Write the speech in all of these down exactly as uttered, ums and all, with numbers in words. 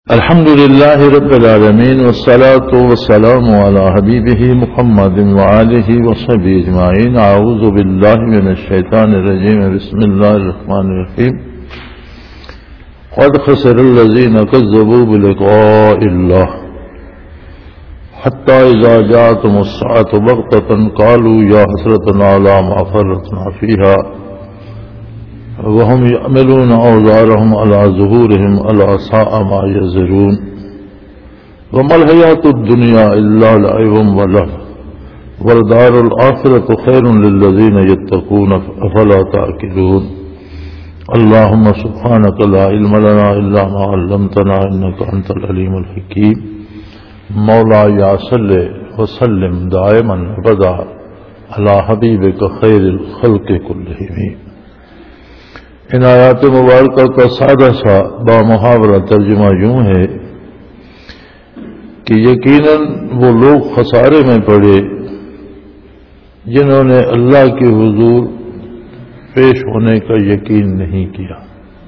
الحمد لله رب العالمين والصلاة والسلام على حبيبه محمد وآله وصحبه أجمعين. أعوذ بالله من الشيطان الرجيم. بسم الله الرحمن الرحيم. قد خسر الذين كذبوا بلقاء الله حتى إذا جاءتهم الساعة بغتة قالوا يا حسرتنا على ما فرطنا فيها وهم يحملون أوزارهم على ظهورهم ألا ساء ما يزرون. وما الحياة الدنيا إلا لعب ولهو والدار الآخرة خير للذين يتقون أفلا تعقلون. اللهم سبحانك لا علم لنا إلا ما علمتنا إنك أنت العليم الحكيم. مولاي صل وسلم دائما أبدا على حبيبك خير الخلق كلهم. ان آیات مبارکہ کا سادہ سا بامحاورہ ترجمہ یوں ہے کہ یقیناً وہ لوگ خسارے میں پڑے جنہوں نے اللہ کے حضور پیش ہونے کا یقین نہیں کیا.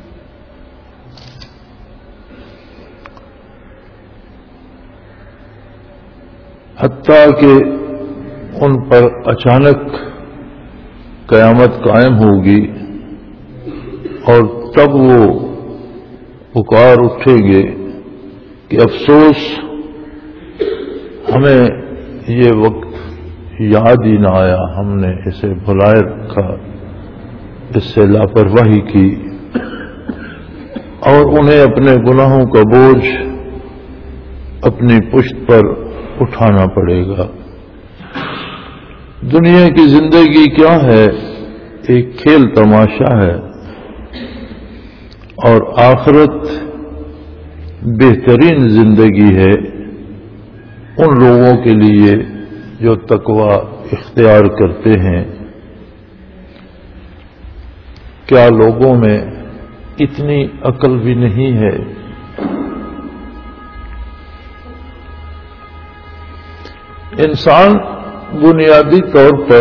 حتیٰ کہ ان پر اچانک قیامت قائم ہوگی اور تب وہ پکار اٹھیں گے کہ افسوس ہمیں یہ وقت یاد ہی نہ آیا، ہم نے اسے بھلائے رکھا، اس سے لاپرواہی کی، اور انہیں اپنے گناہوں کا بوجھ اپنی پشت پر اٹھانا پڑے گا. دنیا کی زندگی کیا ہے؟ ایک کھیل تماشا ہے، اور آخرت بہترین زندگی ہے ان لوگوں کے لیے جو تقوی اختیار کرتے ہیں. کیا لوگوں میں اتنی عقل بھی نہیں ہے؟ انسان بنیادی طور پر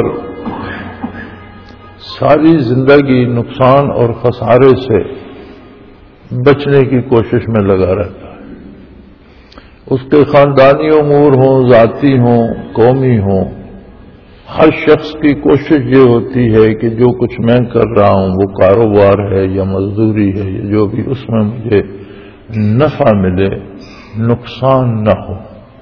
ساری زندگی نقصان اور خسارے سے بچنے کی کوشش میں لگا رہتا ہے. اس کے خاندانی امور ہوں، ذاتی ہوں، قومی ہوں، ہر شخص کی کوشش یہ ہوتی ہے کہ جو کچھ میں کر رہا ہوں وہ کاروبار ہے یا مزدوری ہے یا جو بھی، اس میں مجھے نفع ملے، نقصان نہ ہو.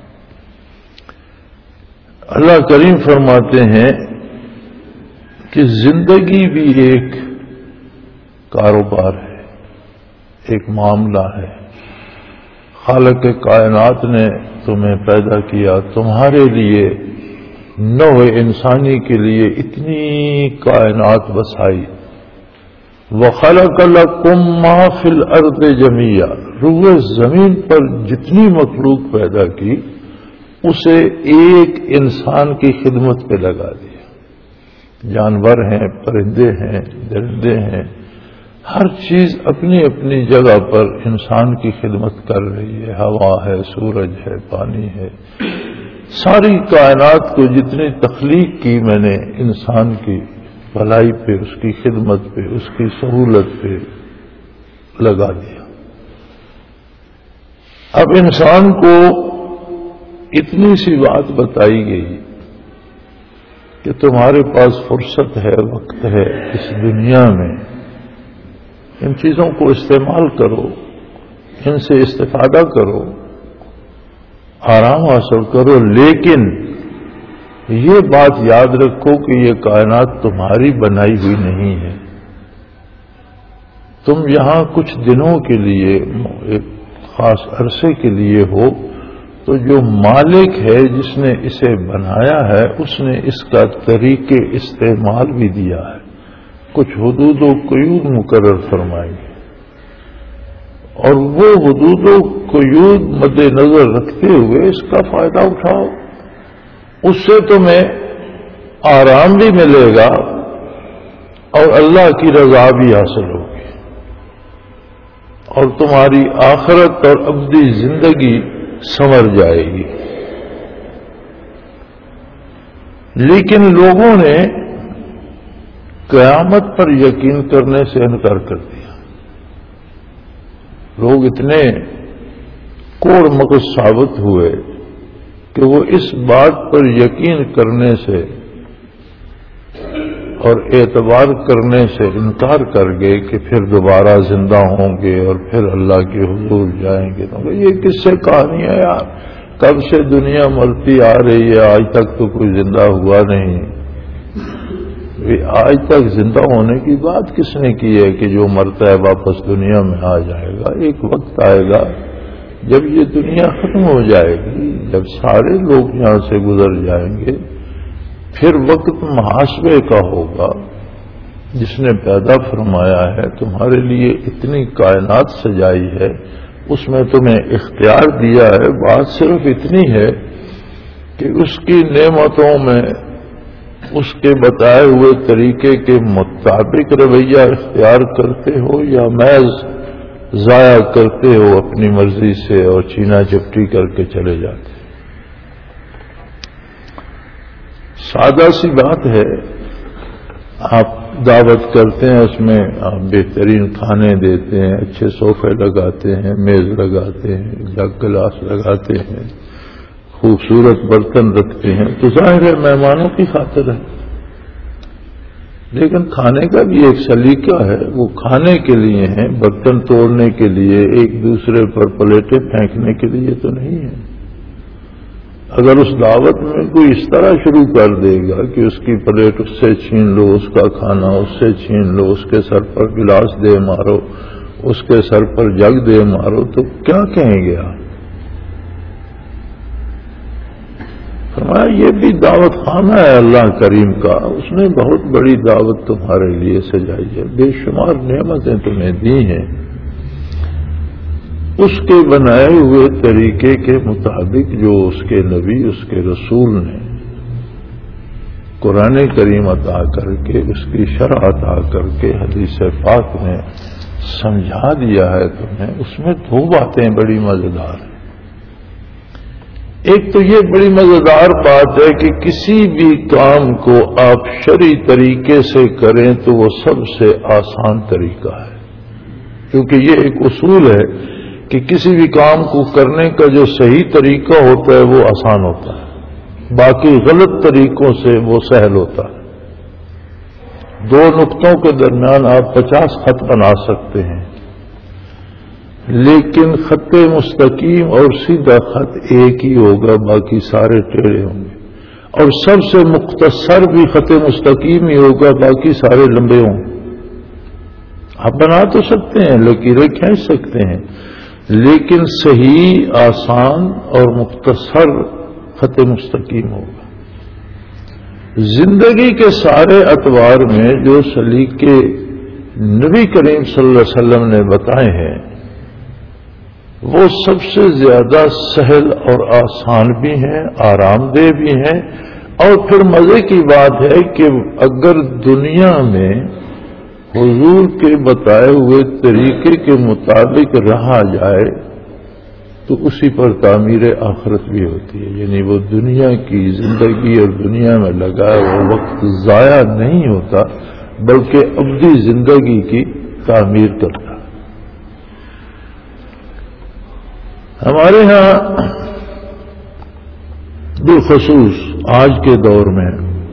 اللہ کریم فرماتے ہیں کہ زندگی بھی ایک کاروبار ہے، ایک معاملہ ہے. خالق کائنات نے تمہیں پیدا کیا، تمہارے لیے، نوع انسانی کے لیے اتنی کائنات بسائی. وَخَلَقَ لَكُم مَّا فِي الْأَرْضِ جَمِيعًا، روئے زمین پر جتنی مخلوق پیدا کی اسے ایک انسان کی خدمت پہ لگا دیا. جانور ہیں، پرندے ہیں، درندے ہیں، ہر چیز اپنی اپنی جگہ پر انسان کی خدمت کر رہی ہے. ہوا ہے، سورج ہے، پانی ہے، ساری کائنات کو جتنی تخلیق کی میں نے انسان کی بھلائی پہ، اس کی خدمت پہ، اس کی سہولت پہ لگا دیا. اب انسان کو اتنی سی بات بتائی گئی کہ تمہارے پاس فرصت ہے، وقت ہے اس دنیا میں، ان چیزوں کو استعمال کرو، ان سے استفادہ کرو، آرام حاصل کرو، لیکن یہ بات یاد رکھو کہ یہ کائنات تمہاری بنائی ہوئی نہیں ہے. تم یہاں کچھ دنوں کے لیے، ایک خاص عرصے کے لیے ہو، تو جو مالک ہے جس نے اسے بنایا ہے اس نے اس کا طریقے استعمال بھی دیا ہے، کچھ حدود و قیود مقرر فرمائی، اور وہ حدود و قیود مد نظر رکھتے ہوئے اس کا فائدہ اٹھاؤ. اس سے تمہیں آرام بھی ملے گا اور اللہ کی رضا بھی حاصل ہوگی، اور تمہاری آخرت اور ابدی زندگی سنور جائے گی. لیکن لوگوں نے قیامت پر یقین کرنے سے انکار کر دیا. لوگ اتنے کوڑ مغز ثابت ہوئے کہ وہ اس بات پر یقین کرنے سے اور اعتبار کرنے سے انکار کر گئے کہ پھر دوبارہ زندہ ہوں گے اور پھر اللہ کے حضور جائیں گے، تو یہ کس سے کہانی ہے یار؟ کب سے دنیا مرتی آ رہی ہے، آج تک تو کوئی زندہ ہوا نہیں۔ آج تک زندہ ہونے کی بات کس نے کی ہے کہ جو مرتا ہے واپس دنیا میں آ جائے گا؟ ایک وقت آئے گا جب یہ دنیا ختم ہو جائے گی، جب سارے لوگ یہاں سے گزر جائیں گے، پھر وقت محاسبے کا ہوگا۔ جس نے پیدا فرمایا ہے، تمہارے لیے اتنی کائنات سجائی ہے، اس میں تمہیں اختیار دیا ہے، بات صرف اتنی ہے کہ اس کی نعمتوں میں اس کے بتائے ہوئے طریقے کے مطابق رویہ اختیار کرتے ہو یا محض ضائع کرتے ہو اپنی مرضی سے اور چینا چپٹی کر کے چلے جاتے۔ سادہ سی بات ہے، آپ دعوت کرتے ہیں، اس میں آپ بہترین کھانے دیتے ہیں، اچھے صوفے لگاتے ہیں، میز لگاتے ہیں، جگ گلاس لگاتے ہیں، خوبصورت برتن رکھتے ہیں، تو ظاہر ہے مہمانوں کی خاطر ہے۔ لیکن کھانے کا بھی ایک سلیقہ ہے، وہ کھانے کے لیے ہیں، برتن توڑنے کے لیے، ایک دوسرے پر پلیٹیں پھینکنے کے لیے تو نہیں ہے۔ اگر اس دعوت میں کوئی اس طرح شروع کر دے گا کہ اس کی پلیٹ اس سے چھین لو، اس کا کھانا اس سے چھین لو، اس کے سر پر گلاس دے مارو، اس کے سر پر جگ دے مارو، تو کیا کہیں گے آپ؟ فرمایا یہ بھی دعوت خانہ ہے اللہ کریم کا، اس نے بہت بڑی دعوت تمہارے لیے سجائی ہے، بے شمار نعمتیں تمہیں دی ہیں، اس کے بنائے ہوئے طریقے کے مطابق جو اس کے نبی، اس کے رسول نے قرآن کریم عطا کر کے، اس کی شرح عطا کر کے حدیث پاک میں سمجھا دیا ہے تمہیں، اس میں دو باتیں بڑی مزیدار ہیں۔ ایک تو یہ بڑی مزیدار بات ہے کہ کسی بھی کام کو آپ شرعی طریقے سے کریں تو وہ سب سے آسان طریقہ ہے، کیونکہ یہ ایک اصول ہے کہ کسی بھی کام کو کرنے کا جو صحیح طریقہ ہوتا ہے وہ آسان ہوتا ہے، باقی غلط طریقوں سے وہ سہل ہوتا ہے۔ دو نقطوں کے درمیان آپ پچاس خط بنا سکتے ہیں، لیکن خط مستقیم اور سیدھا خط ایک ہی ہوگا، باقی سارے ٹیڑھے ہوں گے، اور سب سے مختصر بھی خط مستقیم ہی ہوگا، باقی سارے لمبے ہوں گے۔ آپ بنا تو سکتے ہیں، لکیریں کھینچ سکتے ہیں، لیکن صحیح، آسان اور مختصر خط مستقیم ہوگا۔ زندگی کے سارے اطوار میں جو سلیقے نبی کریم صلی اللہ علیہ وسلم نے بتائے ہیں وہ سب سے زیادہ سہل اور آسان بھی ہیں، آرام دہ بھی ہیں، اور پھر مزے کی بات ہے کہ اگر دنیا میں حضور کے بتائے ہوئے طریقے کے مطابق رہا جائے تو اسی پر تعمیر آخرت بھی ہوتی ہے، یعنی وہ دنیا کی زندگی اور دنیا میں لگا وہ وقت ضائع نہیں ہوتا، بلکہ ابدی زندگی کی تعمیر کرتا۔ ہمارے ہاں بالخصوص آج کے دور میں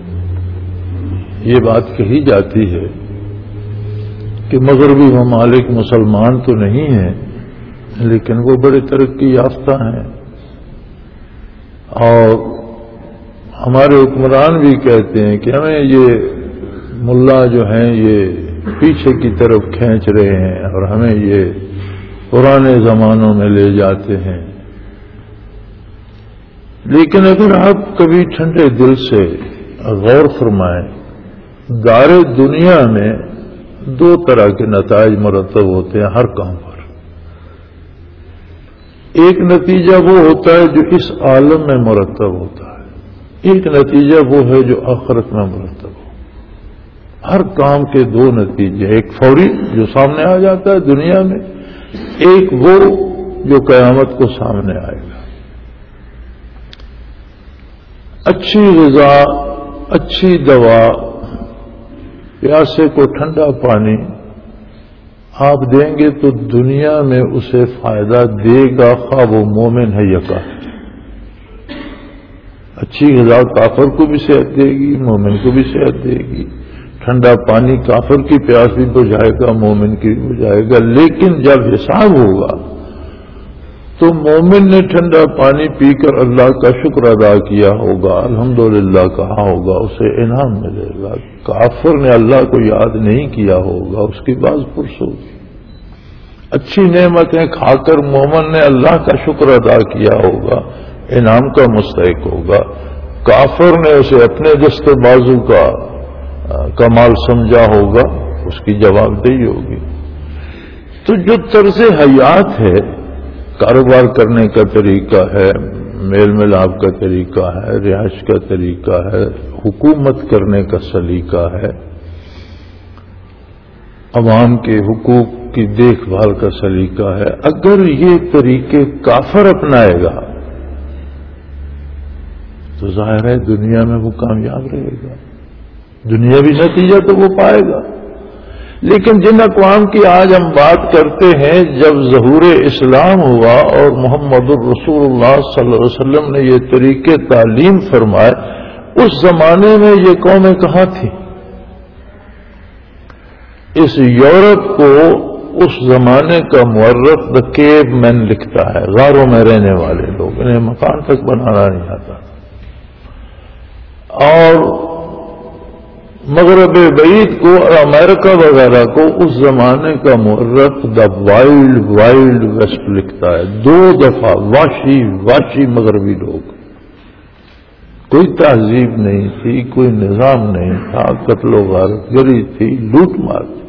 یہ بات کہی جاتی ہے کہ مغربی ممالک مسلمان تو نہیں ہیں لیکن وہ بڑے ترقی یافتہ ہیں، اور ہمارے حکمران بھی کہتے ہیں کہ ہمیں یہ ملا جو ہیں یہ پیچھے کی طرف کھینچ رہے ہیں اور ہمیں یہ پرانے زمانوں میں لے جاتے ہیں۔ لیکن اگر آپ کبھی ٹھنڈے دل سے غور فرمائیں، دار دنیا میں دو طرح کے نتائج مرتب ہوتے ہیں ہر کام پر۔ ایک نتیجہ وہ ہوتا ہے جو اس عالم میں مرتب ہوتا ہے، ایک نتیجہ وہ ہے جو آخرت میں مرتب ہو۔ ہر کام کے دو نتیجے، ایک فوری جو سامنے آ جاتا ہے دنیا میں، ایک وہ جو قیامت کو سامنے آئے گا۔ اچھی غذا، اچھی دوا، پیاسے کو ٹھنڈا پانی خواب دیں گے تو دنیا میں اسے فائدہ دے گا، خواہ وہ مومن ہے یا کافر۔ اچھی غذا کافر کو بھی صحت دے گی، مومن کو بھی صحت دے گی۔ ٹھنڈا پانی کافر کی پیاس بھی بجھائے گا، مومن کی بھی بجھائے گا۔ لیکن جب حساب ہوگا تو مومن نے ٹھنڈا پانی پی کر اللہ کا شکر ادا کیا ہوگا، الحمدللہ کہا ہوگا، اسے انعام ملے گا۔ کافر نے اللہ کو یاد نہیں کیا ہوگا، اس کی باز پرس ہوگی۔ اچھی نعمتیں کھا کر مومن نے اللہ کا شکر ادا کیا ہوگا، انعام کا مستحق ہوگا۔ کافر نے اسے اپنے دست بازو کا کمال سمجھا ہوگا، اس کی جواب دہی ہوگی۔ تو جو طرز حیات ہے، کاروبار کرنے کا طریقہ ہے، میل ملاپ کا طریقہ ہے، رہائش کا طریقہ ہے، حکومت کرنے کا سلیقہ ہے، عوام کے حقوق کی دیکھ بھال کا سلیقہ ہے، اگر یہ طریقے کافر اپنائے گا تو ظاہر ہے دنیا میں وہ کامیاب رہے گا، دنیاوی نتیجہ تو وہ پائے گا۔ لیکن جن اقوام کی آج ہم بات کرتے ہیں، جب ظہور اسلام ہوا اور محمد الرسول اللہ صلی اللہ علیہ وسلم نے یہ طریقے تعلیم فرمائے، اس زمانے میں یہ قومیں کہاں تھیں؟ اس یورپ کو اس زمانے کا مورخ دا کیو مین لکھتا ہے، غاروں میں رہنے والے لوگ، انہیں مکان تک بنانا نہیں آتا تھا۔ اور مغرب بعید کو اور امریکہ وغیرہ کو اس زمانے کا مورخ دا وائلڈ وائلڈ ویسٹ لکھتا ہے۔ دو دفعہ واشی واشی مغربی لوگ، کوئی تہذیب نہیں تھی، کوئی نظام نہیں تھا، قتل و غارت گری تھی، لوٹ مار تھی۔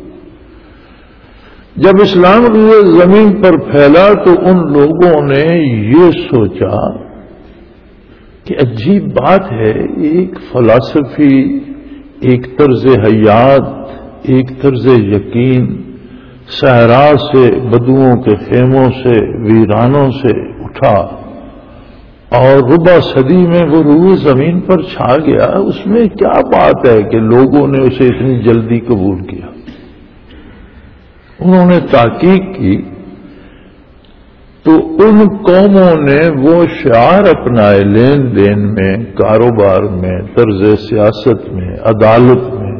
جب اسلام روئے زمین پر پھیلا تو ان لوگوں نے یہ سوچا کہ عجیب بات ہے، ایک فلسفی، ایک طرز حیات، ایک طرز یقین صحرا سے، بدوؤں کے خیموں سے، ویرانوں سے اٹھا اور ربع صدی میں وہ روئے زمین پر چھا گیا۔ اس میں کیا بات ہے کہ لوگوں نے اسے اتنی جلدی قبول کیا؟ انہوں نے تحقیق کی تو ان قوموں نے وہ شعار اپنائے لین دین میں، کاروبار میں، طرز سیاست میں، عدالت میں،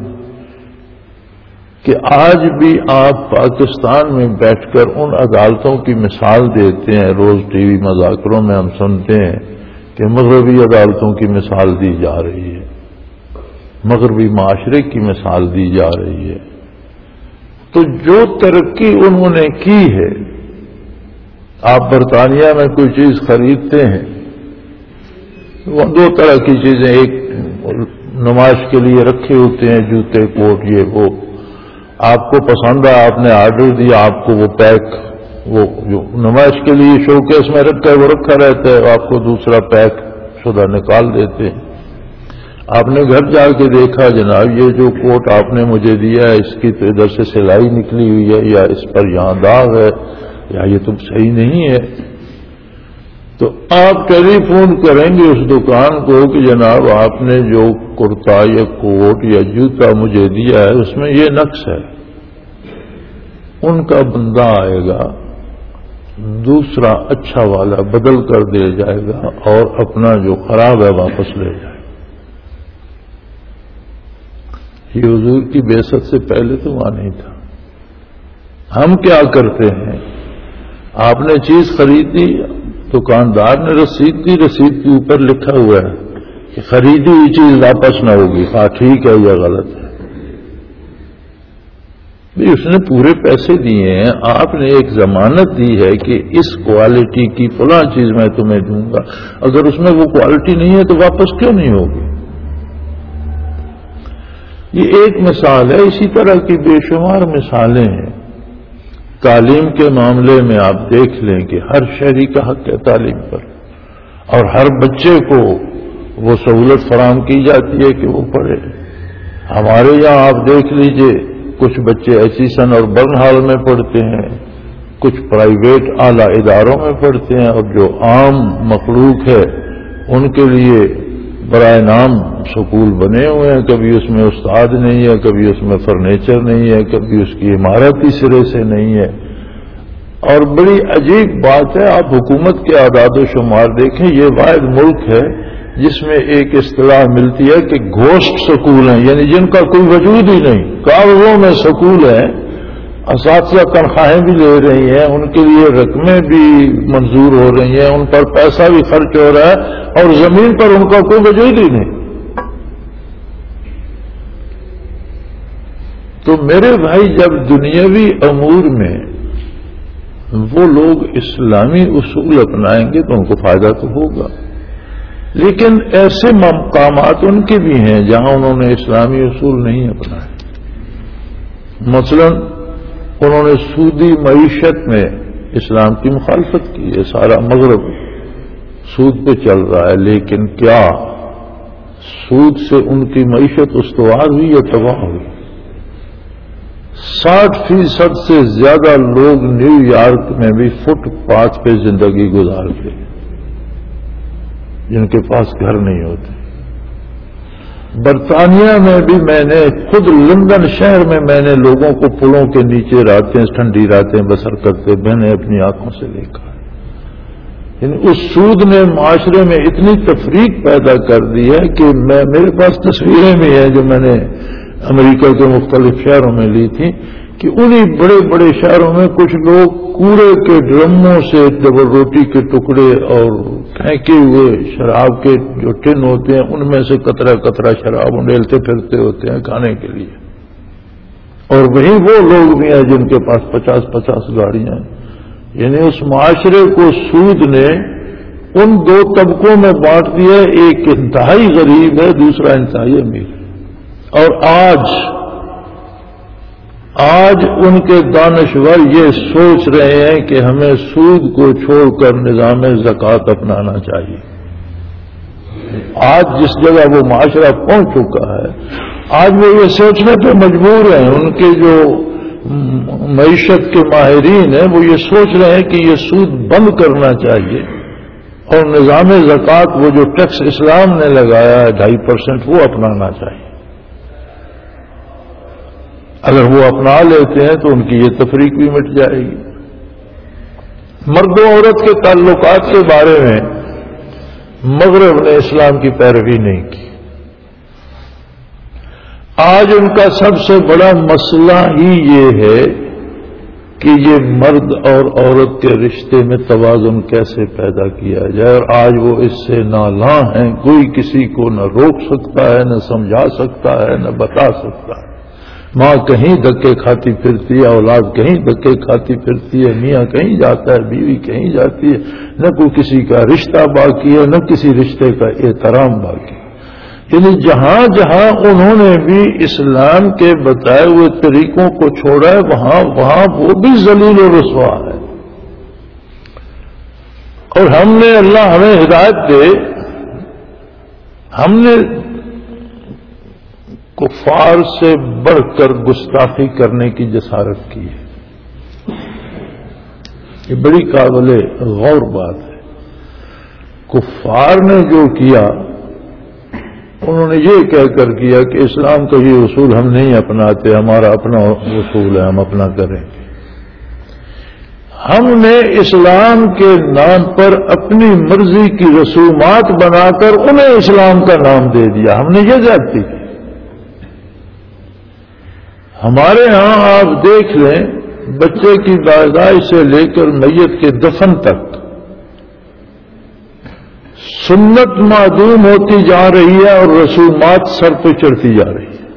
کہ آج بھی آپ پاکستان میں بیٹھ کر ان عدالتوں کی مثال دیتے ہیں، روز ٹی وی مذاکروں میں ہم سنتے ہیں کہ مغربی عدالتوں کی مثال دی جا رہی ہے، مغربی معاشرے کی مثال دی جا رہی ہے۔ تو جو ترقی انہوں نے کی ہے، آپ برطانیہ میں کوئی چیز خریدتے ہیں، وہ دو طرح کی چیزیں، ایک نمائش کے لیے رکھے ہوتے ہیں، جوتے کوٹ یہ وہ، آپ کو پسند ہے، آپ نے آرڈر دیا، آپ کو وہ پیک، وہ جو نمائش کے لیے شو کیس میں رکھا ہے وہ رکھا رہتا ہے، آپ کو دوسرا پیک شدہ نکال دیتے ہیں۔ آپ نے گھر جا کے دیکھا، جناب یہ جو کوٹ آپ نے مجھے دیا ہے، اس کی تو ادھر سے سلائی نکلی ہوئی ہے، یا اس پر یہاں داغ ہے، یا یہ تو صحیح نہیں ہے۔ تو آپ ٹیلی فون کریں گے اس دکان کو کہ جناب آپ نے جو کرتا یا کوٹ یا جوتا مجھے دیا ہے اس میں یہ نقص ہے۔ ان کا بندہ آئے گا، دوسرا اچھا والا بدل کر دے جائے گا اور اپنا جو خراب ہے واپس لے جائے گا۔ یہ حضور کی بعثت سے پہلے تو وہاں نہیں تھا۔ ہم کیا کرتے ہیں؟ آپ نے چیز خریدی، دکاندار نے رسید دی، رسید کے اوپر لکھا ہوا ہے کہ خریدی ہوئی چیز واپس نہ ہوگی، ہاں ٹھیک ہے یا غلط ہے؟ بھی اس نے پورے پیسے دیے ہیں، آپ نے ایک ضمانت دی ہے کہ اس کوالٹی کی فلاں چیز میں تمہیں دوں گا، اگر اس میں وہ کوالٹی نہیں ہے تو واپس کیوں نہیں ہوگی؟ یہ ایک مثال ہے، اسی طرح کی بے شمار مثالیں ہیں۔ تعلیم کے معاملے میں آپ دیکھ لیں کہ ہر شہری کا حق ہے تعلیم پر، اور ہر بچے کو وہ سہولت فراہم کی جاتی ہے کہ وہ پڑھے۔ ہمارے یہاں آپ دیکھ لیجئے، کچھ بچے ایچیسن اور برن ہال میں پڑھتے ہیں، کچھ پرائیویٹ اعلی اداروں میں پڑھتے ہیں، اور جو عام مخلوق ہے ان کے لیے برائے نام سکول بنے ہوئے ہیں، کبھی اس میں استاد نہیں ہے، کبھی اس میں فرنیچر نہیں ہے، کبھی اس کی عمارت ہی سرے سے نہیں ہے۔ اور بڑی عجیب بات ہے، آپ حکومت کے اعداد و شمار دیکھیں، یہ واحد ملک ہے جس میں ایک اصطلاح ملتی ہے کہ گھوسٹ سکول ہیں، یعنی جن کا کوئی وجود ہی نہیں، کاغذوں میں سکول ہے، اساتذہ تنخواہیں بھی لے رہی ہیں، ان کے لیے رقمیں بھی منظور ہو رہی ہیں، ان پر پیسہ بھی خرچ ہو رہا ہے، اور زمین پر ان کا کوئی وجود ہی نہیں۔ تو میرے بھائی، جب دنیاوی امور میں وہ لوگ اسلامی اصول اپنائیں گے تو ان کو فائدہ تو ہوگا، لیکن ایسے مقامات ان کے بھی ہیں جہاں انہوں نے اسلامی اصول نہیں اپنائے۔ مثلا انہوں نے سودی معیشت میں اسلام کی مخالفت کی ہے، سارا مغرب سود پہ چل رہا ہے، لیکن کیا سود سے ان کی معیشت استوار ہوئی یا تباہ ہوئی؟ ساٹھ فیصد سے زیادہ لوگ نیو یارک میں بھی فٹ پاتھ پہ زندگی گزارتے ہیں، جن کے پاس گھر نہیں ہوتے۔ برطانیہ میں بھی میں نے خود لندن شہر میں میں نے لوگوں کو پلوں کے نیچے راتیں ٹھنڈی راتیں بسر کرتے میں نے اپنی آنکھوں سے دیکھا۔ یعنی اس سود نے معاشرے میں اتنی تفریق پیدا کر دی ہے کہ میں میرے پاس تصویریں بھی ہیں جو میں نے امریکہ کے مختلف شہروں میں لی تھی کہ انہی بڑے بڑے شہروں میں کچھ لوگ کوڑے کے ڈرموں سے ڈبل روٹی کے ٹکڑے اور پھینکے ہوئے شراب کے جو ٹن ہوتے ہیں ان میں سے قطرہ قطرہ شراب انڈیلتے پھرتے ہوتے ہیں کھانے کے لیے، اور وہیں وہ لوگ بھی ہیں جن کے پاس پچاس پچاس گاڑیاں ہیں۔ یعنی اس معاشرے کو سود نے ان دو طبقوں میں بانٹ دیا، ایک انتہائی غریب ہے، دوسرا انتہائی امیر ہے۔ اور آج آج ان کے دانشور یہ سوچ رہے ہیں کہ ہمیں سود کو چھوڑ کر نظام زکوٰۃ اپنانا چاہیے۔ آج جس جگہ وہ معاشرہ پہنچ چکا ہے، آج وہ یہ سوچنے پہ مجبور ہیں، ان کے جو معیشت کے ماہرین ہیں وہ یہ سوچ رہے ہیں کہ یہ سود بند کرنا چاہیے اور نظام زکوٰۃ وہ جو ٹیکس اسلام نے لگایا ہے ڈھائی پرسنٹ وہ اپنانا چاہیے۔ اگر وہ اپنا لیتے ہیں تو ان کی یہ تفریق بھی مٹ جائے گی۔ مرد و عورت کے تعلقات کے بارے میں مغرب نے اسلام کی پیروی نہیں کی۔ آج ان کا سب سے بڑا مسئلہ ہی یہ ہے کہ یہ مرد اور عورت کے رشتے میں توازن کیسے پیدا کیا جائے، اور آج وہ اس سے نالاں ہیں، کوئی کسی کو نہ روک سکتا ہے، نہ سمجھا سکتا ہے، نہ بتا سکتا ہے۔ ماں کہیں دھکے کھاتی پھرتی ہے، اولاد کہیں دھکے کھاتی پھرتی ہے، میاں کہیں جاتا ہے، بیوی کہیں جاتی ہے، نہ کوئی کسی کا رشتہ باقی ہے، نہ کسی رشتے کا احترام باقی ہے۔ یعنی جہاں جہاں انہوں نے بھی اسلام کے بتائے ہوئے طریقوں کو چھوڑا ہے وہاں وہاں وہ بھی ذلیل و رسوا ہے۔ اور ہم نے، اللہ ہمیں ہدایت دے، ہم نے کفار سے بڑھ کر گستاخی کرنے کی جسارت کی ہے۔ یہ بڑی قابل غور بات ہے۔ کفار نے جو کیا انہوں نے یہ کہہ کر کیا کہ اسلام کا یہ اصول ہم نہیں اپناتے، ہمارا اپنا اصول ہے، ہم اپنا کریں گے۔ ہم نے اسلام کے نام پر اپنی مرضی کی رسومات بنا کر انہیں اسلام کا نام دے دیا، ہم نے یہ زیادتی کی۔ ہمارے ہاں آپ دیکھ لیں، بچے کی پیدائش سے لے کر میت کے دفن تک سنت معدوم ہوتی جا رہی ہے اور رسومات سر پہ چڑھتی جا رہی ہے۔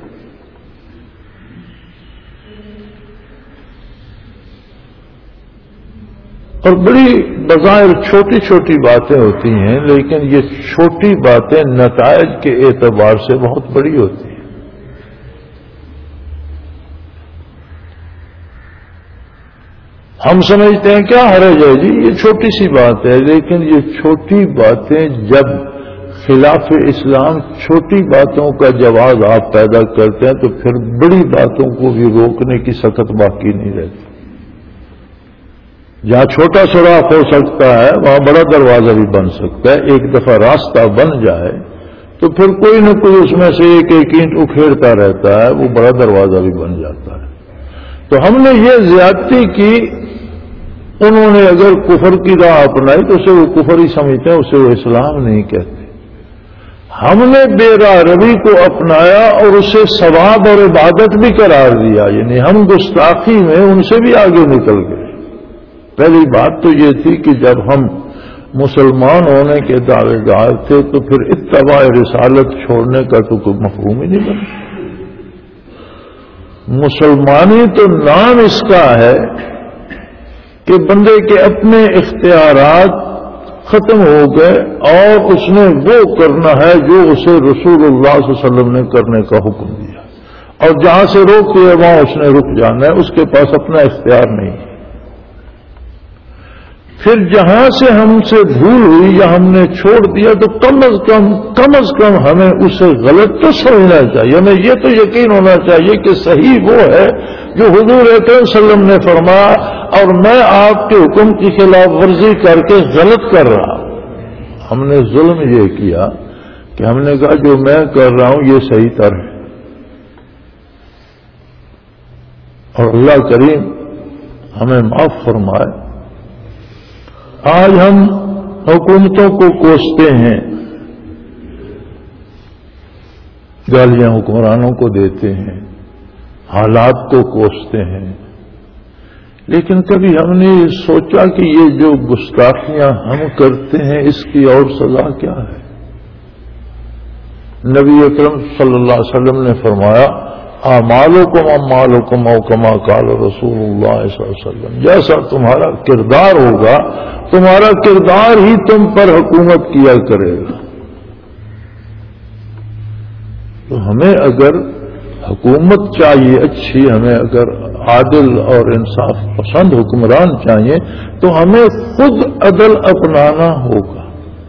اور بڑی بظاہر چھوٹی چھوٹی باتیں ہوتی ہیں، لیکن یہ چھوٹی باتیں نتائج کے اعتبار سے بہت بڑی ہوتی ہیں۔ ہم سمجھتے ہیں کیا حرج ہے جی، یہ چھوٹی سی بات ہے، لیکن یہ چھوٹی باتیں جب خلاف اسلام چھوٹی باتوں کا جواز آپ پیدا کرتے ہیں تو پھر بڑی باتوں کو بھی روکنے کی سخت باقی نہیں رہتی۔ جہاں چھوٹا سوراخ ہو سکتا ہے وہاں بڑا دروازہ بھی بن سکتا ہے۔ ایک دفعہ راستہ بن جائے تو پھر کوئی نہ کوئی اس میں سے ایک ایک اینٹ اکھیڑتا رہتا ہے، وہ بڑا دروازہ بھی بن جاتا ہے۔ تو ہم نے یہ زیادتی کی، انہوں نے اگر کفر کی راہ اپنائی تو اسے وہ کفر ہی سمجھتے ہیں، اسے وہ اسلام نہیں کہتے۔ ہم نے بے راہ روی کو اپنایا اور اسے ثواب اور عبادت بھی قرار دیا، یعنی ہم گستاخی میں ان سے بھی آگے نکل گئے۔ پہلی بات تو یہ تھی کہ جب ہم مسلمان ہونے کے دعوے دار تھے تو پھر اتباع رسالت چھوڑنے کا تو کوئی مفہوم ہی نہیں بنا۔ مسلمانی تو نام اس کا ہے کہ بندے کے اپنے اختیارات ختم ہو گئے اور اس نے وہ کرنا ہے جو اسے رسول اللہ صلی اللہ علیہ وسلم نے کرنے کا حکم دیا، اور جہاں سے روک دیا وہاں اس نے رک جانا ہے، اس کے پاس اپنا اختیار نہیں ہے۔ پھر جہاں سے ہم سے بھول ہوئی یا ہم نے چھوڑ دیا تو کم از کم کم از کم ہمیں اسے غلط تو سمجھنا چاہیے، ہمیں یہ تو یقین ہونا چاہیے کہ صحیح وہ ہے جو حضور اکرم صلی اللہ علیہ وسلم نے فرمایا، اور میں آپ کے حکم کی خلاف ورزی کر کے غلط کر رہا ہوں۔ ہم نے ظلم یہ کیا کہ ہم نے کہا جو میں کر رہا ہوں یہ صحیح تر ہے، اور اللہ کریم ہمیں معاف فرمائے۔ آج ہم حکومتوں کو کوستے ہیں، گالیاں حکمرانوں کو دیتے ہیں، حالات کو کوستے ہیں، لیکن کبھی ہم نے سوچا کہ یہ جو گستاخیاں ہم کرتے ہیں اس کی اور سزا کیا ہے؟ نبی اکرم صلی اللہ علیہ وسلم نے فرمایا اعمالکم اموالکم او کما قال رسول اللہ صلی اللہ علیہ وسلم، جیسا تمہارا کردار ہوگا تمہارا کردار ہی تم پر حکومت کیا کرے گا۔ تو ہمیں اگر حکومت چاہیے اچھی، ہمیں اگر عادل اور انصاف پسند حکمران چاہیے تو ہمیں خود عدل اپنانا ہوگا۔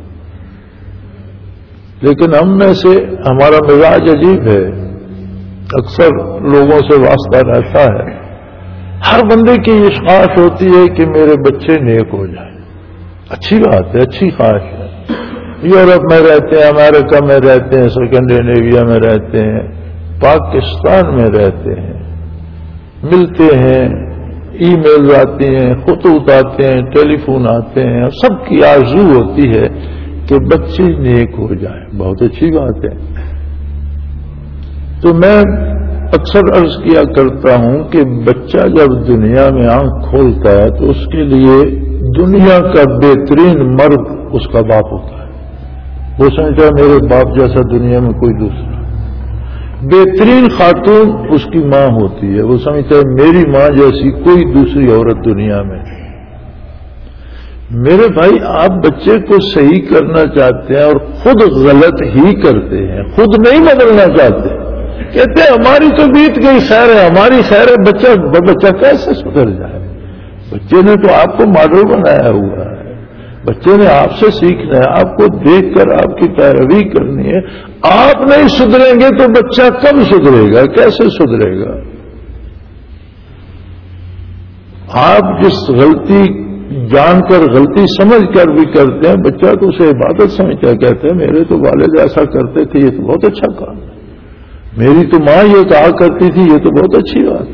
لیکن ہم میں سے ہمارا مزاج عجیب ہے، اکثر لوگوں سے واسطہ رہتا ہے، ہر بندے کی یہ خواہش ہوتی ہے کہ میرے بچے نیک ہو جائیں۔ اچھی بات ہے، اچھی خواہش ہے۔ یورپ میں رہتے ہیں، امریکہ میں رہتے ہیں، اسکینڈینیویا میں رہتے ہیں، پاکستان میں رہتے ہیں، ملتے ہیں، ای میل آتی ہیں، خطوط آتے ہیں، ٹیلی فون آتے ہیں، سب کی آرزو ہوتی ہے کہ بچے نیک ہو جائیں۔ بہت اچھی بات ہے۔ تو میں اکثر عرض کیا کرتا ہوں کہ بچہ جب دنیا میں آنکھ کھولتا ہے تو اس کے لیے دنیا کا بہترین مرد اس کا باپ ہوتا ہے۔ وہ سمجھتا ہے میرے باپ جیسا دنیا میں کوئی دوسرا۔ بہترین خاتون اس کی ماں ہوتی ہے، وہ سمجھتا ہے میری ماں جیسی کوئی دوسری عورت دنیا میں نہیں۔ میرے بھائی آپ بچے کو صحیح کرنا چاہتے ہیں اور خود غلط ہی کرتے ہیں، خود نہیں بدلنا چاہتے، کہتے ہیں ہماری تو بیت گئی خیر ہے، ہماری خیر ہے، بچہ بچہ کیسے سدھر جائے؟ بچے نے تو آپ کو ماڈل بنایا ہوا ہے، بچے نے آپ سے سیکھنا ہے، آپ کو دیکھ کر آپ کی پیروی کرنی ہے۔ آپ نہیں سدھریں گے تو بچہ کب سدھرے گا؟ کیسے سدھرے گا؟ آپ جس غلطی جان کر غلطی سمجھ کر بھی کرتے ہیں، بچہ تو اسے عبادت سمجھتا ہے، کہتے ہیں میرے تو والد ایسا کرتے تھے، یہ تو بہت اچھا کام ہے، میری تو ماں یہ کہا کرتی تھی، یہ تو بہت اچھی بات ہے۔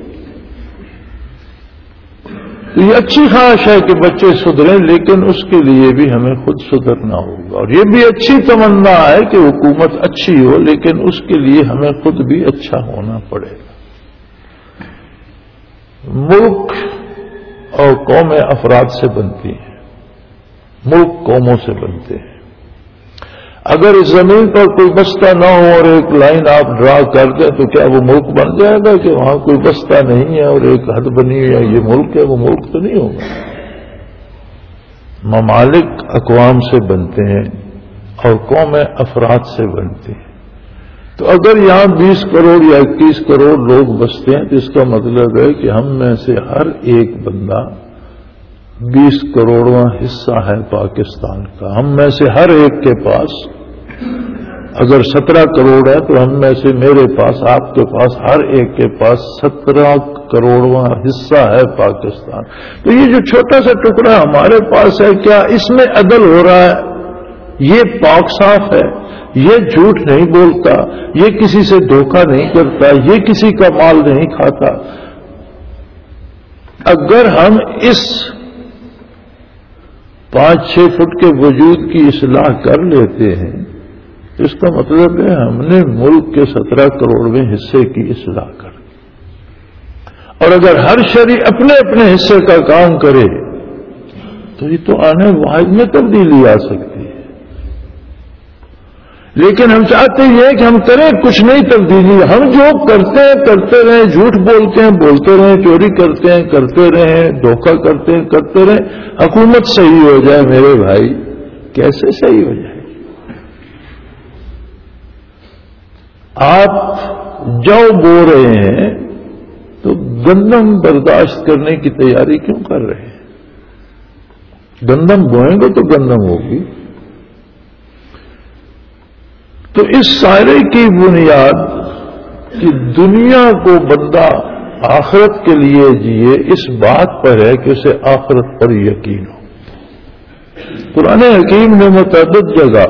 تو یہ اچھی خواہش ہے کہ بچے سدھریں، لیکن اس کے لیے بھی ہمیں خود سدھرنا ہوگا، اور یہ بھی اچھی تمنا ہے کہ حکومت اچھی ہو، لیکن اس کے لیے ہمیں خود بھی اچھا ہونا پڑے گا۔ ملک اور قومیں افراد سے بنتی ہیں، ملک قوموں سے بنتے ہیں۔ اگر اس زمین پر کوئی بستہ نہ ہو اور ایک لائن آپ ڈرا کر دیں تو کیا وہ ملک بن جائے گا کہ وہاں کوئی بستہ نہیں ہے اور ایک حد بنی ہے یہ ملک ہے؟ وہ ملک تو نہیں ہوگا۔ ممالک اقوام سے بنتے ہیں اور قومیں افراد سے بنتی ہیں۔ تو اگر یہاں بیس کروڑ یا اکیس کروڑ لوگ بستے ہیں تو اس کا مطلب ہے کہ ہم میں سے ہر ایک بندہ بیس کروڑواں حصہ ہے پاکستان کا۔ ہم میں سے ہر ایک کے پاس اگر سترہ کروڑ ہے تو ہم میں سے میرے پاس، آپ کے پاس، ہر ایک کے پاس سترہ کروڑواں حصہ ہے پاکستان۔ تو یہ جو چھوٹا سا ٹکڑا ہمارے پاس ہے، کیا اس میں عدل ہو رہا ہے؟ یہ پاک صاف ہے یہ جھوٹ نہیں بولتا، یہ کسی سے دھوکہ نہیں کرتا، یہ کسی کا مال نہیں کھاتا. اگر ہم اس پانچ چھ فٹ کے وجود کی اصلاح کر لیتے ہیں تو اس کا مطلب ہے ہم نے ملک کے سترہ کروڑویں حصے کی اصلاح کر. اور اگر ہر شہری اپنے اپنے حصے کا کام کرے تو یہ تو آنے واحد میں تبدیلی آ سکتی ہے. لیکن ہم چاہتے ہیں کہ ہم کریں کچھ نہیں تبدیلی. ہم جو کرتے ہیں کرتے رہیں، جھوٹ بولتے ہیں بولتے رہیں، چوری کرتے ہیں کرتے رہیں، دھوکہ کرتے ہیں کرتے رہیں. حکومت صحیح ہو جائے میرے بھائی، کیسے صحیح ہو جائے؟ آپ جو بو رہے ہیں تو گندم برداشت کرنے کی تیاری کیوں کر رہے ہیں؟ گندم بوئیں گے تو گندم ہوگی. تو اس سارے کی بنیاد کہ دنیا کو بندہ آخرت کے لیے جیے اس بات پر ہے کہ اسے آخرت پر یقین ہو. قرآن حکیم نے متعدد جگہ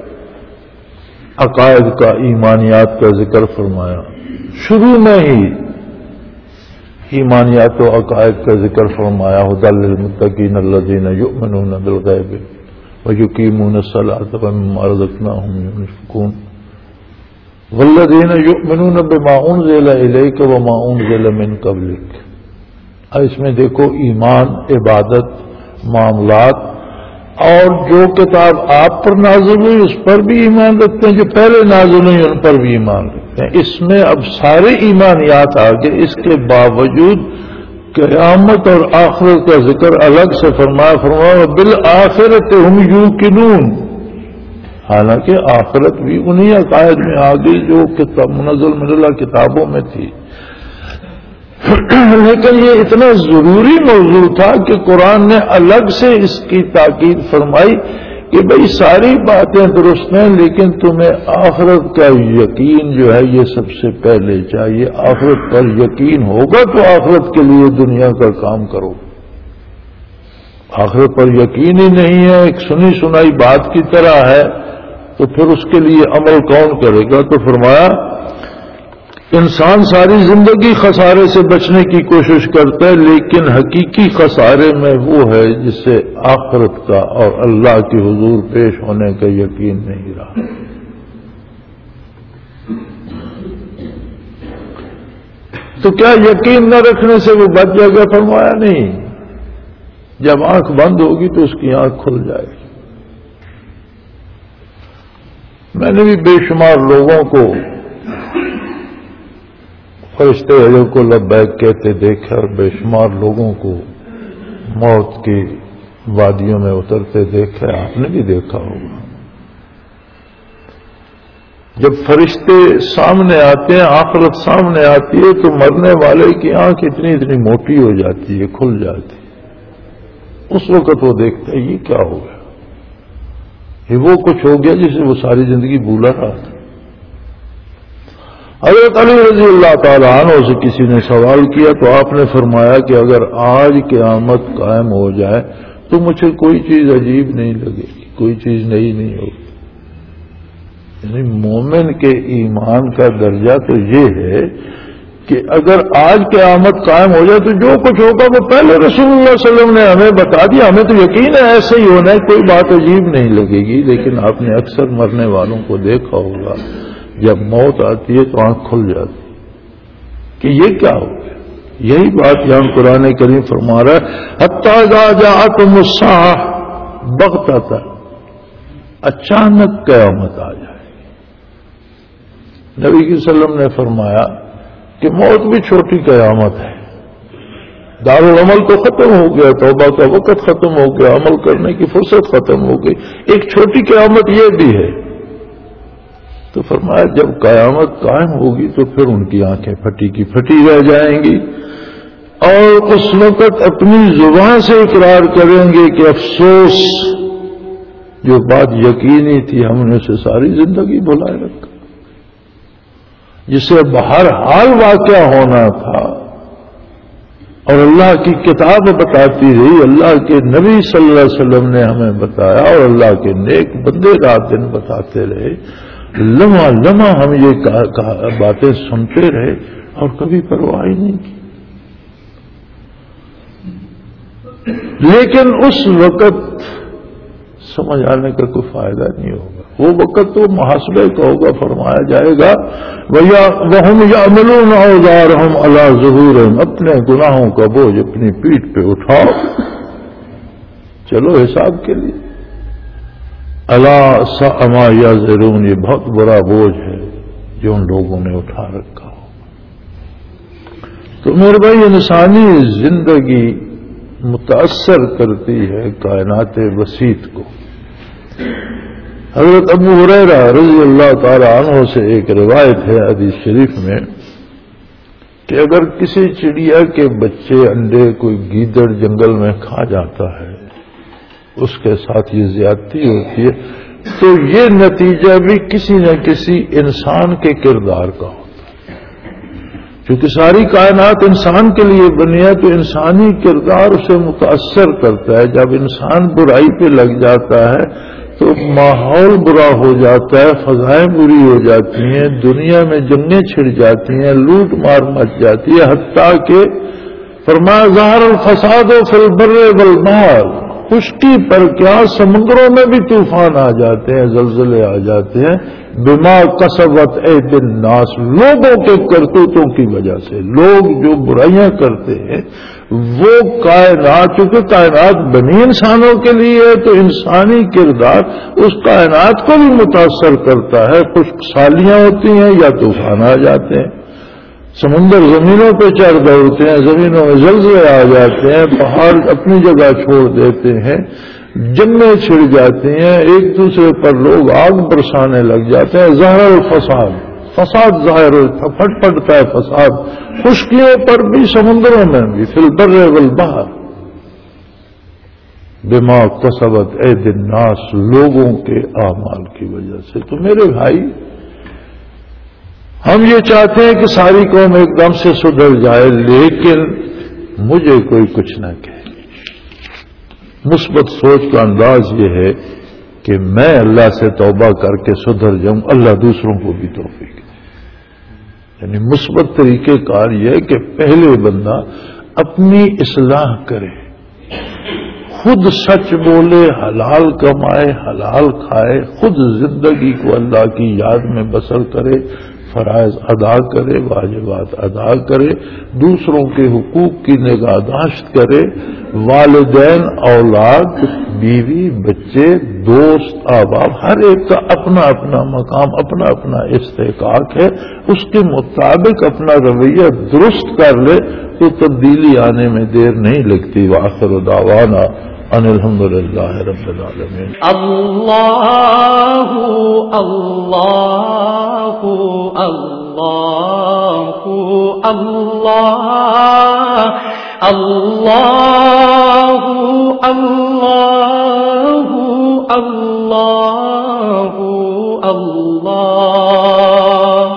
عقائد کا، ایمانیات کا ذکر فرمایا. شروع میں ہی ایمانیات و عقائد کا ذکر فرمایا. ھدی للمتقین الذین یؤمنون بالغیب ویقیمون الصلاۃ ومما رزقناہم ينفقون والذین یؤمنون بما انزل الیک وما انزل من قبلک. اس میں دیکھو ایمان، عبادت، معاملات، اور جو کتاب آپ پر نازل ہوئی اس پر بھی ایمان رکھتے ہیں، جو پہلے نازل ہوئی ان پر بھی ایمان رکھتے ہیں. اس میں اب سارے ایمانیات آگے. اس کے باوجود قیامت اور آخرت کا ذکر الگ سے فرمایا فرمایا بالآخرۃ ہم یوقنون. حالانکہ آخرت بھی انہی عقائد میں آ گئی جو کتاب منزل من اللہ کتابوں میں تھی. لیکن یہ اتنا ضروری موضوع تھا کہ قرآن نے الگ سے اس کی تاکید فرمائی کہ بھئی ساری باتیں درست ہیں لیکن تمہیں آخرت کا یقین جو ہے یہ سب سے پہلے چاہیے. آخرت پر یقین ہوگا تو آخرت کے لیے دنیا کا کام کرو. آخرت پر یقین ہی نہیں ہے، ایک سنی سنائی بات کی طرح ہے، تو پھر اس کے لیے عمل کون کرے گا؟ تو فرمایا انسان ساری زندگی خسارے سے بچنے کی کوشش کرتا ہے لیکن حقیقی خسارے میں وہ ہے جسے آخرت کا اور اللہ کے حضور پیش ہونے کا یقین نہیں رہا. تو کیا یقین نہ رکھنے سے وہ بچ جائے گا؟ فرمایا نہیں. جب آنکھ بند ہوگی تو اس کی آنکھ کھل جائے گی. میں نے بھی بے شمار لوگوں کو فرشتے حضور کو لبیک کہتے دیکھا اور بے شمار لوگوں کو موت کی وادیوں میں اترتے دیکھا. آپ نے بھی دیکھا ہوگا. جب فرشتے سامنے آتے ہیں، آخرت سامنے آتی ہے تو مرنے والے کی آنکھ اتنی اتنی موٹی ہو جاتی ہے، کھل جاتی ہے. اس وقت وہ دیکھتا ہے یہ کیا ہو گیا، یہ وہ کچھ ہو گیا جسے وہ ساری زندگی بھولا رہا تھا. حضرت علی رضی اللہ تعالیٰ عنہ سے کسی نے سوال کیا تو آپ نے فرمایا کہ اگر آج قیامت قائم ہو جائے تو مجھے کوئی چیز عجیب نہیں لگے گی، کوئی چیز نئی نہیں ہوگی. یعنی مومن کے ایمان کا درجہ تو یہ ہے کہ اگر آج قیامت قائم ہو جائے تو جو کچھ ہوگا وہ پہلے رسول اللہ صلی اللہ علیہ وسلم نے ہمیں بتا دیا. ہمیں تو یقین ہے ایسے ہی ہونا ہے، کوئی بات عجیب نہیں لگے گی. لیکن آپ نے اکثر مرنے والوں کو دیکھا ہوگا جب موت آتی ہے تو آنکھ کھل جاتی کہ یہ کیا ہو گیا. یہی بات یہاں قرآن کریم فرما رہا ہے حتی اذا جاءتہم الساعۃ بغتۃ، اچانک قیامت آ جائے. نبی صلی اللہ علیہ وسلم نے فرمایا کہ موت بھی چھوٹی قیامت ہے. دارالعمل تو ختم ہو گیا، توبہ کا وقت ختم ہو گیا، عمل کرنے کی فرصت ختم ہو گئی، ایک چھوٹی قیامت یہ بھی ہے. تو فرمایا جب قیامت قائم ہوگی تو پھر ان کی آنکھیں پھٹی کی پھٹی رہ جائیں گی اور اس وقت اپنی زبان سے اقرار کریں گے کہ افسوس، جو بات یقینی تھی ہم نے اسے ساری زندگی بھلائے رکھا. جسے بہر حال واقعہ ہونا تھا اور اللہ کی کتاب بتاتی رہی، اللہ کے نبی صلی اللہ علیہ وسلم نے ہمیں بتایا، اور اللہ کے نیک بندے رات دن بتاتے رہے، لمحہ لمحہ ہم یہ باتیں سنتے رہے اور کبھی پرواہ ہی نہیں کی۔ لیکن اس وقت سمجھ آنے کا کوئی فائدہ نہیں ہوگا، وہ وقت تو محاسبے کا ہوگا۔ فرمایا جائے گا وَهُمْ يَعْمَلُونَ أَوْزَارَهُمْ عَلَى ظُهُورِهِمْ، اپنے گناہوں کا بوجھ اپنی پیٹھ پہ اٹھاؤ، چلو حساب کے لیے۔ أَلَا سَاءَ مَا يَزِرُونَ، یہ بہت بڑا بوجھ ہے جو ان لوگوں نے اٹھا رکھا ہو۔ تو میرے بھائی انسانی زندگی متاثر کرتی ہے کائنات وسیط کو۔ حضرت ابو ہریرہ رضی اللہ تعالی عنہ سے ایک روایت ہے حدیث شریف میں کہ اگر کسی چڑیا کے بچے انڈے کوئی گیدڑ جنگل میں کھا جاتا ہے، اس کے ساتھ یہ زیادتی ہوتی ہے، تو یہ نتیجہ بھی کسی نہ کسی انسان کے کردار کا ہوتا ہے۔ کیونکہ ساری کائنات انسان کے لیے بنی ہے، تو انسانی کردار اسے متاثر کرتا ہے۔ جب انسان برائی پہ لگ جاتا ہے تو ماحول برا ہو جاتا ہے، فضائیں بری ہو جاتی ہیں، دنیا میں جنگیں چھڑ جاتی ہیں، لوٹ مار مچ جاتی ہے، حتیٰ کہ فرمایا ظہر الفساد فی البر والبحر، خشکی پر کیا سمندروں میں بھی طوفان آ جاتے ہیں، زلزلے آ جاتے ہیں، بما کسبت ایدی الناس، لوگوں کے کرتوتوں کی وجہ سے۔ لوگ جو برائیاں کرتے ہیں وہ کائنات، چونکہ کائنات بنی انسانوں کے لیے ہے تو انسانی کردار اس کائنات کو بھی متاثر کرتا ہے۔ خشک سالیاں ہوتی ہیں یا طوفان آ جاتے ہیں، سمندر زمینوں پہ چڑھ دوڑتے ہیں، زمینوں میں زلزلے آ جاتے ہیں، پہاڑ اپنی جگہ چھوڑ دیتے ہیں، جنگیں چھڑ جاتی ہیں، ایک دوسرے پر لوگ آگ برسانے لگ جاتے ہیں۔ ظاہر الفساد، فساد ظاہر پھٹ پڑتا ہے فساد، خشکیوں پر بھی سمندروں میں بھی، فی البر والبحر بما کسبت ایدی الناس، لوگوں کے اعمال کی وجہ سے۔ تو میرے بھائی ہم یہ چاہتے ہیں کہ ساری قوم ایک دم سے سدھر جائے، لیکن مجھے کوئی کچھ نہ کہے۔ مثبت سوچ کا انداز یہ ہے کہ میں اللہ سے توبہ کر کے سدھر جاؤں، اللہ دوسروں کو بھی توفیق دے۔ یعنی مثبت طریقہ کار یہ ہے کہ پہلے بندہ اپنی اصلاح کرے، خود سچ بولے، حلال کمائے، حلال کھائے، خود زندگی کو اللہ کی یاد میں بسر کرے، فرائض ادا کرے، واجبات ادا کرے، دوسروں کے حقوق کی نگہداشت کرے، والدین، اولاد، بیوی، بچے، دوست، احباب، ہر ایک کا اپنا اپنا مقام، اپنا اپنا استحقاق ہے، اس کے مطابق اپنا رویہ درست کر لے تو تبدیلی آنے میں دیر نہیں لگتی۔ وآخر دعوانا ان الحمد للہ رب العالمین۔ اللہ اللہ اللہ اللہ اللہ اللہ اللہ اللہ۔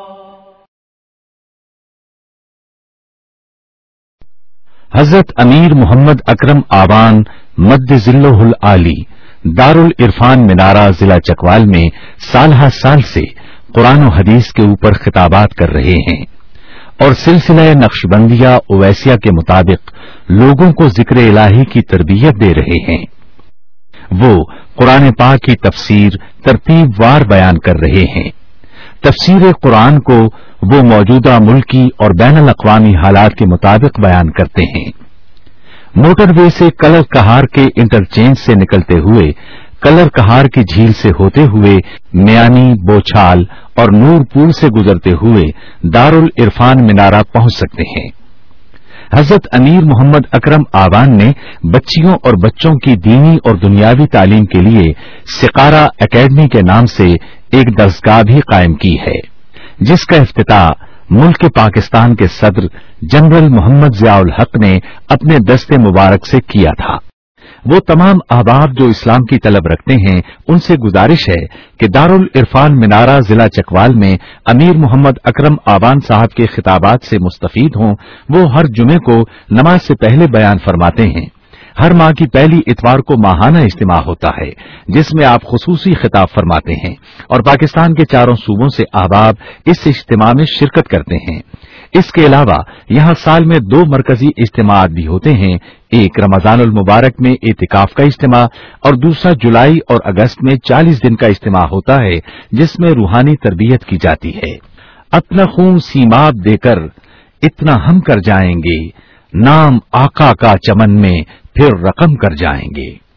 حضرت امیر محمد اکرم آوان مد ذلہ العالی دار العرفان منارہ ضلع چکوال میں سالہ سال سے قرآن و حدیث کے اوپر خطابات کر رہے ہیں اور سلسلہ نقشبندیہ اویسیہ کے مطابق لوگوں کو ذکر الہی کی تربیت دے رہے ہیں۔ وہ قرآن پاک کی تفسیر ترتیب وار بیان کر رہے ہیں۔ تفسیر قرآن کو وہ موجودہ ملکی اور بین الاقوامی حالات کے مطابق بیان کرتے ہیں۔ موٹر وے سے کلر کہار کے انٹرچینج سے نکلتے ہوئے کلر کہار کی جھیل سے ہوتے ہوئے میانی، بوچھال اور نور پور سے گزرتے ہوئے دار العرفان منارہ پہنچ سکتے ہیں۔ حضرت امیر محمد اکرم آوان نے بچیوں اور بچوں کی دینی اور دنیاوی تعلیم کے لیے سقارہ اکیڈمی کے نام سے ایک درسگاہ بھی قائم کی ہے، جس کا افتتاح ملک پاکستان کے صدر جنرل محمد ضیاء الحق نے اپنے دست مبارک سے کیا تھا۔ وہ تمام احباب جو اسلام کی طلب رکھتے ہیں انसे गुजारिश है कि दारुल इरफान मीनारा जिला चकवाल में अमीर मोहम्मद अकरम आवान साहब के खिताबात से मुस्तफीद हों। वो हर जुमे को नमाज से पहले बयान फरमाते हैं। हर माह की पहली इतवार को माहाना इज्तिमा होता है जिसमें आप खुसूसी खिताब फरमाते हैं और पाकिस्तान के चारों सूबों से अहबाब इस इज्तिमा में शिरकत करते हैं। इसके अलावा यहाँ साल में दो मरकजी इज्तिमात भी होते हैं, एक रमजानुल मुबारक में एतिकाफ का इज्तिमा और दूसरा जुलाई और अगस्त में चालीस दिन का इज्तिमा होता है जिसमें रूहानी तरबियत की जाती है। अपना खून सीमाब देकर इतना हम कर जाएंगे, नाम आका का चमन में फिर रकम कर जाएंगे।